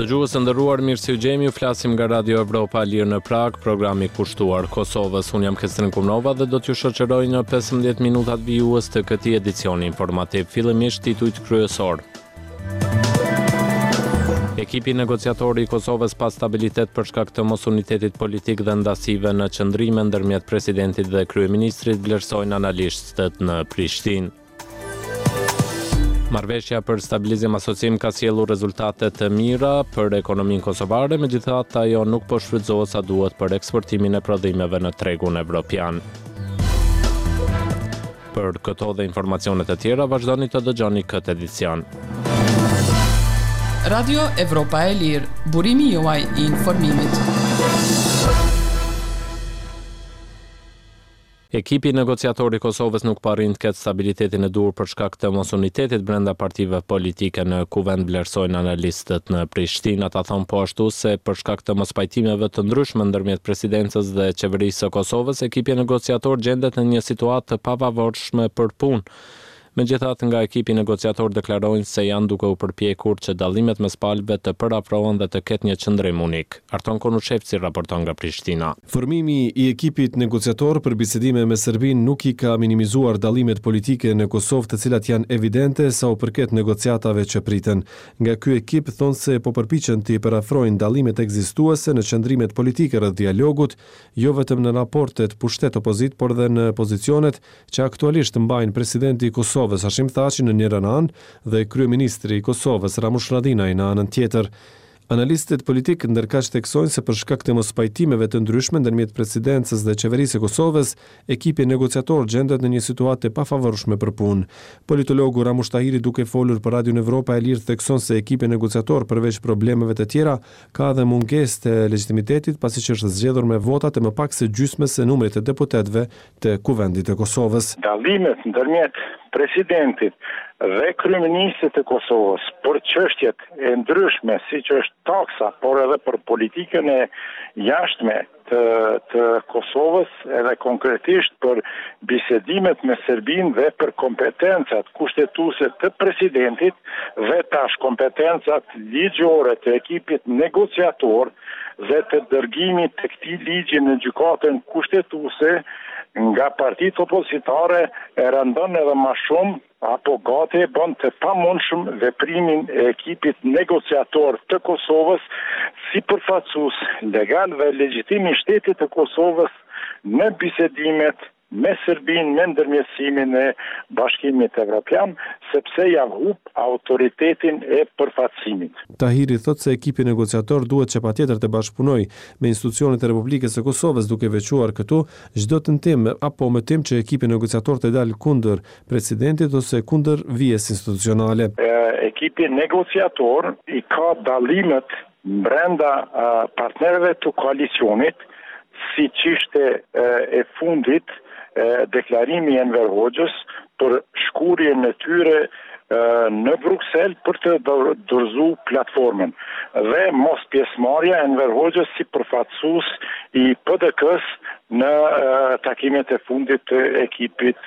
Dëgjues nderuar, mirë se u gjemi, flasim nga Radio Evropa Lirë në Prag, programi kushtuar Kosovës. Unë jam Kestrin Kumnova dhe do t'ju shoqëroj në 15 minutat vijues të këtij edicioni informativ. Fillimisht titujt kryesor. Ekipi negociator i Kosovës pa stabilitet për shkak të mosunitetit politik dhe ndasive në qëndrime ndërmjet presidentit dhe kryeministrit, vlerësojnë analistët në Prishtinë. Marrëveshja për stabilizim asocim ka sjellur rezultate të mira për ekonominë kosovare, megjithatë ajo nuk po shfrytëzohet sa duhet për eksportimin e prodhimeve në tregun evropian. Për këto dhe informacionet e tjera, vazhdoni të dëgjoni këtë edicion. Radio Evropa e Lirë, burimi juaj i informimit. Ekipi negociator i Kosovës nuk po arrin të ketë stabilitetin e duhur për shkak të mosunitetit brenda partive politike në kuvend, vlerësojnë analistët në Prishtinë. Ata thonë po ashtu se për shkak të mospajtimeve të ndryshme ndërmjet presidencës dhe qeverisë së Kosovës, ekipi negociator gjendet në një situatë të pavarëshme për punë. Megjithatë, nga ekipi negociator deklarojnë se janë duke u përpjekur që dallimet mes palëve të përafrohen dhe të ketë një qëndrim unik. Arton Konushevci raporton nga Prishtina. Formimi i ekipit negociator për bisedime me Serbinë nuk i ka minimizuar dallimet politike në Kosovë, të cilat janë evidente sa u përket negociatave që priten. Nga ky ekip thonë se po përpiqen të përafrojnë dallimet ekzistuese në qëndrimet politike rreth dialogut, jo vetëm në raportet pushtet-opozit, por dhe në pozicionet që aktualisht mbajnë presidenti i Kosovës Hashim Thaçi në njërin anë dhe kryeministri i Kosovës Ramush Haradinaj në anën tjetër. Analistët politik ndërkaq theksojnë se për shkak të mospajtimeve të ndryshme ndërmjet presidencës dhe qeverisë së Kosovës, ekipi negociator gjendet në një situatë të pafavorshme për punë. Politologu Ramush Tahiri, duke folur për Radio Evropa e Lirë, thekson se ekipi negociator përveç problemeve të tjera ka edhe mungesë të legitimitetit, pasi që është zgjedhur me vota të më pak se gjysmës së numrit të deputetëve të kuvendit të Kosovës. Dallimet ndërmjet presidentit dhe kryeministrit të Kosovës për çështjet e ndryshme, siç është taksa, por edhe për politikën e jashtme të Kosovës, edhe konkretisht për bisedimet me Serbinë dhe për kompetencat kushtetuese të presidentit dhe tash kompetencat ligjore të ekipit negociator dhe të dërgimit të këtij ligji në gjykatën kushtetuese nga partitë opozitare e rëndon edhe më shumë apo gati e bën të pamundshëm veprimin e ekipit negociator të Kosovës si përfaqësues legal dhe legjitim i shtetit të Kosovës në bisedimet me Serbinë, me ndërmjetësimin e Bashkimit Evropian, sepse ja humb autoritetin e përfaqësimit. Tahiri thotë se ekipi negociator duhet që patjetër të bashkëpunojë me institucionet e Republikës së Kosovës, duke veçuar këtu çdo tentim apo mendim që ekipi negociator të dalë kundër presidentit ose kundër vijës institucionale. Ekipi negociator i ka dallimet brenda partnerëve të koalicionit, siç ishte e fundit deklarimi i Enver Hoxhës për shkurjen e tyre në Bruksel për të dorëzuar platformën dhe mos pjesëmarrja e Enver Hoxhës si përfaqësues i PDK-s në takimet e fundit të ekipit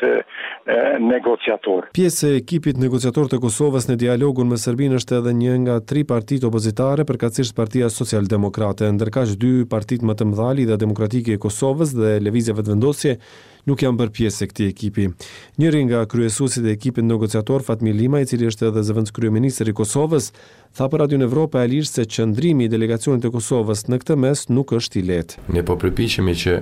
negociator. Pjesë e ekipit negociator të Kosovës në dialogun me Serbinë është edhe një nga 3 partitë opozitare, përkatësisht Partia Socialdemokrate, ndërkaq 2 partitë më të mëdha, Lidhja Demokratike e Kosovës dhe Lëvizja Vetëvendosje, nuk janë bërë pjesë e këtij ekipi. Njëri nga kryesuesit e ekipit negociator, Fatmir Lima, i cili është edhe zëvendës kryeministri i Kosovës, tha për Radio Evropa e Lirë se qëndrimi i delegacionit të Kosovës në këtë mes nuk është i lehtë. Ne po përpiqemi që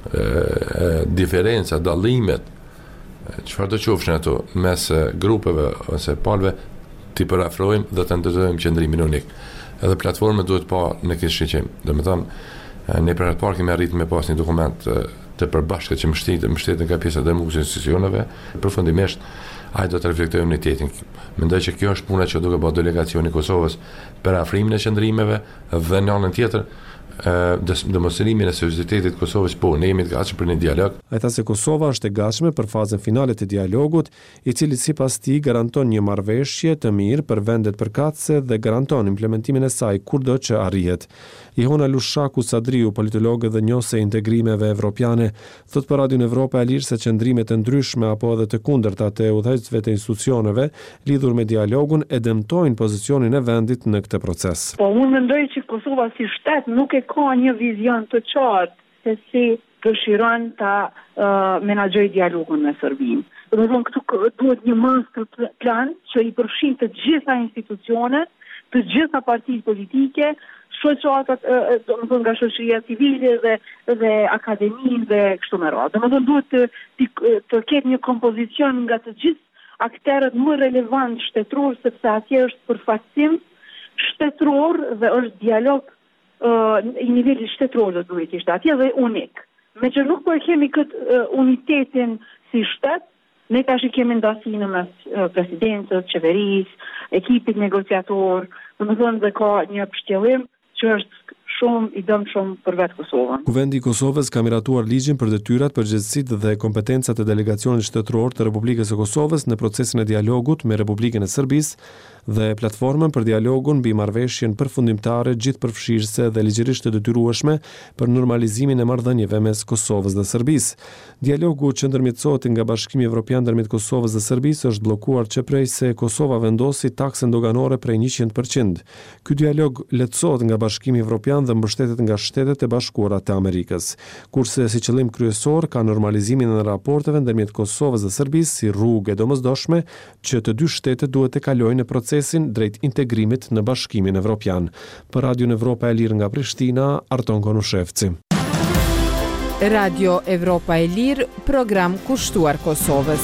diferenca, dallimet, çfarë do qofshin ato mes grupeve ose palëve, t'i përafrojmë dhe të ndërtojmë qëndrimin unik. Edhe platforma duhet pa në këtë shqeqim. Domethënë, ne për atë parë kemi arritur me pas një dokument të përbashkët që mbështetet nga pjesa e demokratikës institucioneve. Përfundimisht, ai do të reflektojë unitetin. Mendoj që kjo është puna që duhet bëjë delegacioni i Kosovës për afrimin e qëndrimeve dhe në anën tjetër demonstrimin e seriozitetit Kosovës, po ne jemi të gatshëm për një dialog. Ai tha se Kosova është e gatshme për fazën finale të dialogut, i cili sipas tij garanton një marrëveshje të mirë për vendet përkatëse dhe garanton implementimin e saj kurdo që arrihet. Ihona Lushaku Sadriu, politologë dhe njohëse e integrimeve evropiane, thot për Radion Evropa e Lirë se qëndrimet e ndryshme apo edhe të kundërta të udhëheqësve të institucioneve lidhur me dialogun e dëmtojnë pozicionin e vendit në këtë proces. Po unë mendoj që Kosova si shtet nuk e ka një vizion të qartë se si dëshiron ta menaxhoj dialogun me Serbinë. Domethënë këtu duhet një master plan që i përfshin të gjitha institucionet, të gjitha partitë politike, shoqatat, domethënë nga shoqëria civile dhe akademinë dhe kështu me radhë. Domethënë duhet të ketë një kompozicion nga të gjithë aktorët më relevant shtetëror, sepse atje është përfaqësim shtetëror dhe është dialog i nivelit shtetëror do duhet ishte atje dhe unik. Me që nuk po e kemi këtë unitetin si shtet, ne tash kemi ndasinë mes presidencës, qeverisë, ekipit negociator, domethënë dhe ka një pështjellim që është shumë i dëmshëm për vetë Kosovën. Kuvendi i Kosovës ka miratuar ligjin për detyrat, përgjegjësitë dhe kompetencat e delegacionit shtetëror të Republikës së Kosovës në procesin e dialogut me Republikën e Serbisë dhe platformën për dialogun mbi marrëveshjen përfundimtare gjithëpërfshirëse dhe ligjërisht të detyrueshme për normalizimin e marrëdhënieve mes Kosovës dhe Serbisë. Dialogu që ndërmjetësohet nga Bashkimi Evropian ndërmjet Kosovës dhe Serbisë është bllokuar që prej se Kosova vendosi taksën doganore prej 100%. Ky dialog lehtësohet nga Bashkimi Evropian dhe mbështetet nga Shtetet e Bashkuara të Amerikës, kurse si qëllim kryesor ka normalizimin e raporteve ndërmjet Kosovës dhe Serbisë si rrugë e domosdoshme që të dy shtetet duhet të kalojnë në procesin drejt integrimit në Bashkimin Evropian. Për Radion Evropa e Lirë nga Prishtina, Arton Konushevci. Radio Evropa e Lirë, program kushtuar Kosovës.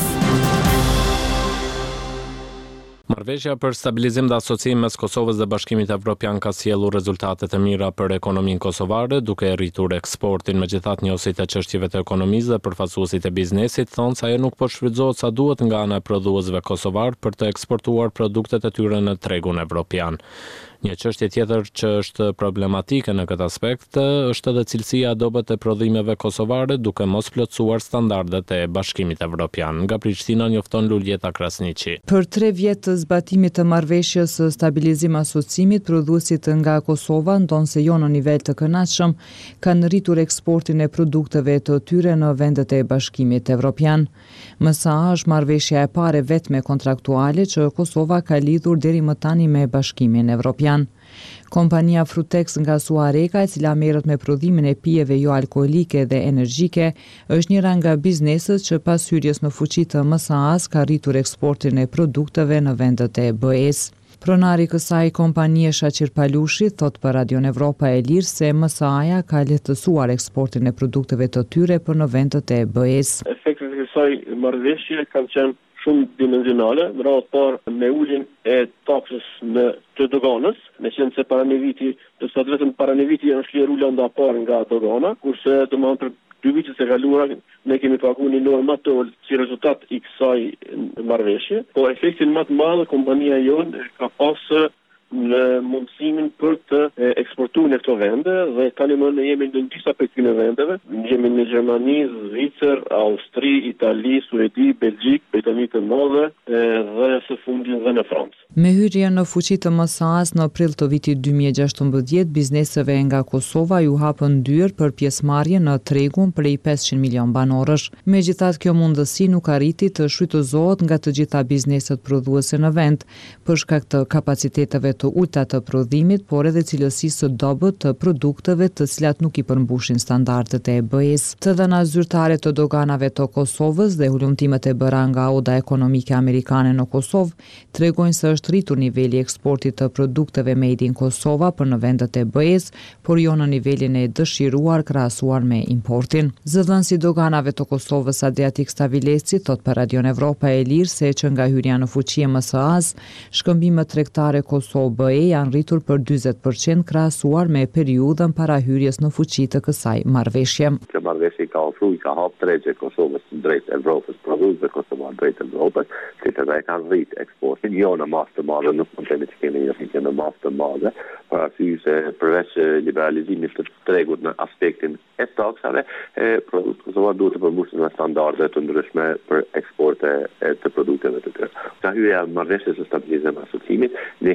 Marrëveshja për stabilizim dhe asociim mes Kosovës dhe Bashkimit Evropian ka sjellur rezultate të mira për ekonominë kosovare, duke rritur eksportin. Megjithatë, njohësit e çështjeve të ekonomisë dhe përfaqësuesit e biznesit thonë se ajo nuk po shfrytëzohet sa duhet nga ana e prodhuesve kosovar për të eksportuar produktet e tyre në tregun evropian. Një çështje tjetër që është problematike në këtë aspekt është edhe cilësia e dobët e prodhimeve kosovare duke mos plotësuar standardet e Bashkimit Evropian. Nga Prishtina njofton Luljeta Krasniqi. Për 3 vjet të zbatimit të marrëveshjes së stabilizim asociimit, prodhuesit nga Kosova, ndonse jo në nivel të kënaqshëm, kanë rritur eksportin e produkteve të tyre në vendet e Bashkimit Evropian. Më sa është marrëveshja e parë vetme kontraktuale që Kosova ka lidhur deri më tani me Bashkimin Evropian. Kompania Frutex nga Suareka, e cila merret me prodhimin e pijeve jo alkoolike dhe energjike, është njëra nga bizneset që pas hyrjes në fuqi të MSA-s ka rritur eksportin e produkteve në vendet e BE-s. Pronari kësaj kompanie Shaqir Palushi thot për Radion Evropa e Lirë se MSA-ja ka lehtësuar eksportin e produkteve të tyre për në vendet e BE-s. Efektet e kësaj marrëveshje kanë qenë shumë dimensionale, në radhë parë me uljen e taksës në të doganës, me qenë se para një viti, të sot vetëm para një viti është lirë ullja nda parë nga dogana, kurse të më për 2 vitet e kaluara ne kemi paguar një normë më të ulët si rezultat i kësaj marrëveshje, po efektin më të madh kompania jonë ka pasur në mundësimin për të eksportuar në këto vende dhe tani më ne jemi në disa prej këtyre vendeve, jemi në Gjermani, Zvicër, Austri, Itali, Suedi, Belgjik, Britani të Madhe dhe së fundit dhe në Francë. Me hyrjen në fuqi të MSA-s në prill të vitit 2016, bizneseve nga Kosova ju hapën dyrë për pjesëmarrje në tregun prej 500 milion banorësh. Megjithatë, kjo mundësi nuk arriti të shfrytëzohet nga të gjitha bizneset prodhuese në vend, për shkak të kapaciteteve të ulta të prodhimit, por edhe cilësisë së dobët të produkteve të cilat nuk i përmbushin standardet e BE-s. Të dhëna zyrtare të doganave të Kosovës dhe hulumtimet e bëra nga Oda Ekonomike Amerikane në Kosovë tregojnë se është rritur niveli i eksportit të produkteve made in Kosova për në vendet e BE-s, por jo në nivelin e dëshiruar krahasuar me importin. Zëdhënësi doganave të Kosovës Adriatik Stavileci thot për Radion Evropa e Lirë se që nga hyrja në fuqi e MSA-s, shkëmbimet tregtare Kosovë BE janë rritur për 40% krahasuar me periudhën para hyrjes në fuqi të kësaj marrëveshje. Kjo marrëveshje ka ofruar ka hap tregje Kosovës drejt Evropës, prodhuesve kosovar drejt Evropës, që të kanë rrit eksportin, jo në masë të madhe, nuk mund të kemi një në masë të madhe, për arsye se përveç liberalizimit të tregut në aspektin e taksave, produktët kosovar duhet të përmbusin me standarde të ndryshme për eksporte të produkteve të tyre. Ka hyrja marrëveshjes së stabilizimit asociimit, ne kemi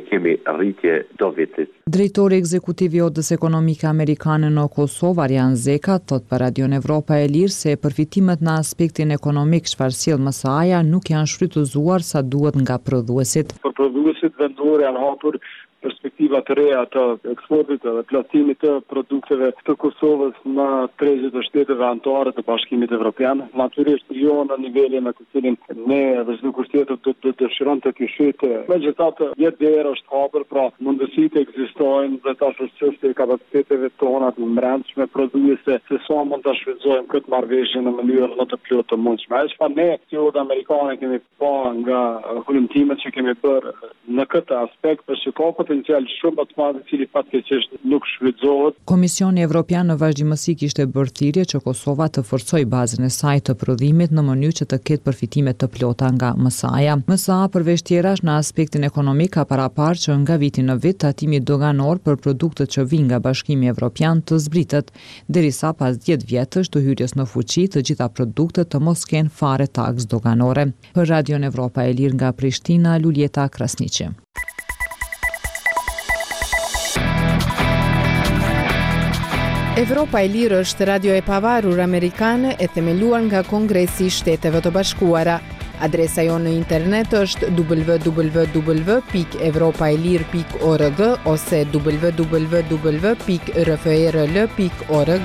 rritje do vitit. Drejtori ekzekutiv i Odës Ekonomike Amerikane në Kosovë, Arjan Zeka, thot për Radion Evropa e Lirë se përfitimet në aspektin ekonomik çfarë sjell MSA-ja nuk janë shfrytëzuar sa duhet nga prodhuesit. Për prodhuesit vendor janë hapur perspektiva të reja të eksportit dhe plastimit të produkteve të Kosovës në tregjet e shteteve anëtare të Bashkimit Evropian. Natyrisht jo në nivelin në të cilin ne dhe çdo kush tjetër do dëshiron të kishte. Megjithatë, jetë derë është hapur, pra mundësitë ekzistojnë dhe tash është çështja e kapaciteteve tona të brendshme prodhuese se sa mund ta shfrytëzojmë këtë marrëveshje në mënyrë më të plotë të mundshme. Çfarë ne si Odë Amerikane kemi pa nga hulumtimet që kemi bërë në këtë aspekt është ka potencial shumë më të madh i cili fatkeqësisht nuk shfrytëzohet. Komisioni Evropian në vazhdimësi kishte bërë thirrje që Kosova të forcojë bazën e saj të prodhimit në mënyrë që të ketë përfitime të plota nga MSA-ja. MSA përveç tjerash në aspektin ekonomik ka paraparë që nga viti në vit tatimi doganor për produktet që vijnë nga Bashkimi Evropian të zbritet, derisa pas 10 vjetësh të hyrjes në fuqi të gjitha produktet të mos kenë fare taks doganore. Për Radion Evropa e Lirë nga Prishtina, Luljeta Krasniqi. Evropa e Lirë është radio e pavarur amerikane e themeluar nga Kongresi i Shteteve të Bashkuara. Adresa jonë në internet është www.evropaelir.org ose www.rfrl.org.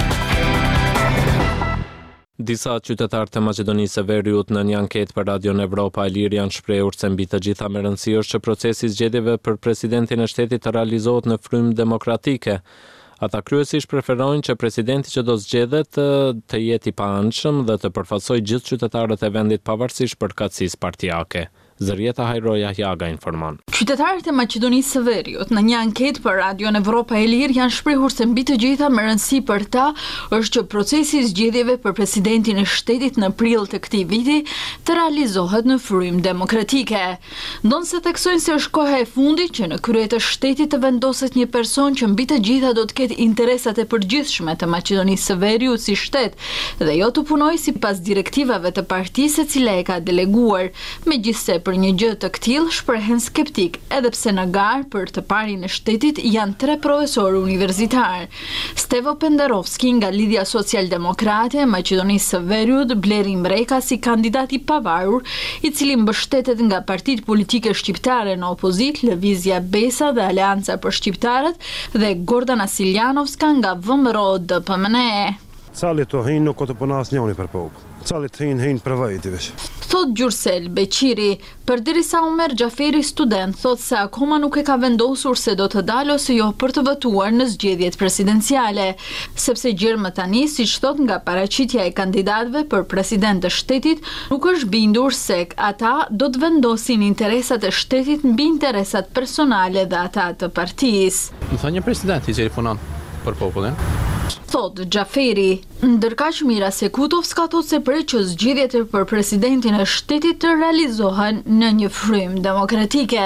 Disa qytetarë të Maqedonisë së Veriut në një anketë për Radion Evropa e Lirë janë shprehur se mbi të gjitha më rëndësi është që procesi i zgjedhjeve për presidentin e shtetit të realizohet në frymë demokratike. Ata kryesisht preferojnë që presidenti që do zgjedhet të jetë i paanshëm dhe të përfaqësojë gjithë qytetarët e vendit pavarësisht përkatësisë partijake. Zërieta Hajroja Jaga informon. Qytetarët e Maqedonisë së Veriut në një anketë për Radion Evropa e Lirë janë shprehur se mbi të gjitha më rëndësi për ta është që procesi i zgjedhjeve për presidentin e shtetit në prill të këtij viti të realizohet në frymë demokratike. Ndonse theksojnë se është koha e fundit që në krye të shtetit të vendoset një person që mbi të gjitha do të ketë interesat e përgjithshme të Maqedonisë së Veriut si shtet dhe jo të punojë sipas direktivave të partisë e cila e ka deleguar. Megjithse për një gjë të këtillë shprehen skeptik, edhe pse në garë për të parin e shtetit janë 3 profesorë universitar. Stevo Pendarovski nga Lidhja Socialdemokrate e Maqedonisë së Veriut, Bleri Mreka si kandidat i pavarur, i cili mbështetet nga partitë politike shqiptare në opozit, Lëvizja Besa dhe Aleanca për Shqiptarët dhe Gordana Siljanovska nga VMRO DPMN. Cali të hinë nuk të punas njoni për popë. Cali të hinë për vajti vesh. Thot Gjursel Beqiri, përderisa Omer Gjaferi student thot se akoma nuk e ka vendosur se do të dalë ose jo për të votuar në zgjedhjet presidenciale, sepse gjërë më tani, siç thot nga paraqitja e kandidatëve për president të shtetit, nuk është bindur se ata do të vendosin interesat e shtetit mbi interesat personale dhe ata të partisë. Më thënë një president i cili punon për popullin. Thot Gjaferi, ndërkaq Mira Sekutovska thot se prej që zgjedhjet për presidentin e shtetit të realizohen në një frymë demokratike.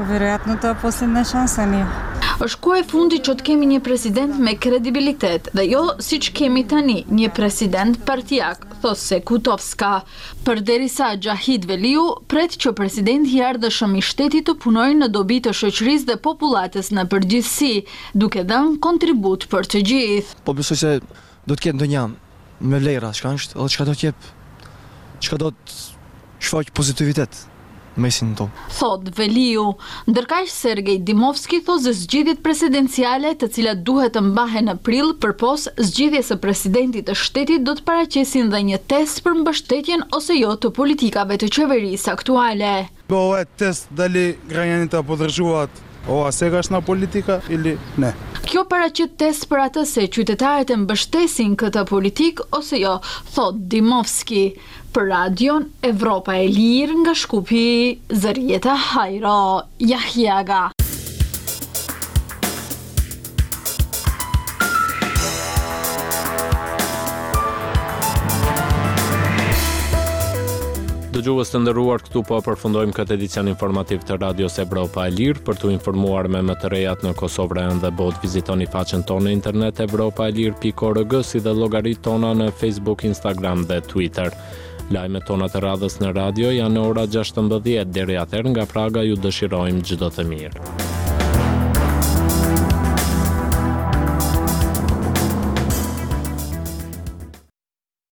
Është kohë e fundit që të kemi një president me kredibilitet dhe jo siç kemi tani, një president partijak, thot Sekutovska. Përderisa Gjahid Veliu pret që presidenti i ardhshëm i shtetit të punojë në dobi të shoqërisë dhe popullatës në përgjithësi, duke dhënë kontribut për të gjithë. Po besoj se do të ketë ndonjë me vlera, çka është, edhe çka do të jep, çka do të shfaq pozitivitet mesin tonë. Thot Veliu, ndërkaq Sergej Dimovski thot se zgjedhjet presidenciale, të cilat duhet të mbahen në prill përpos zgjedhjes së presidentit të shtetit, do të paraqesin dhe një test për mbështetjen ose jo të politikave të qeverisë aktuale. Ovo je test dali građaните podržuvat ova segašna politika ili ne. Kjo paraqet test për atë se qytetarët e mbështesin këtë politikë ose jo, thot Dimovski. Për Radion Evropa e Lirë nga Shkupi, Zërieta Hajro Jahjaga. Dëgjues të nderuar, këtu po përfundojmë këtë edicion informativ të Radios Evropa e Lirë. Për t'u informuar me më të rejat në Kosovë dhe botë, vizitoni faqen tonë në internet evropaelir.org, si dhe llogaritë tona në Facebook, Instagram dhe Twitter. Lajmet tona të radhës në radio janë në ora 16:00. Deri atëherë nga Praga ju dëshirojmë çdo të mirë.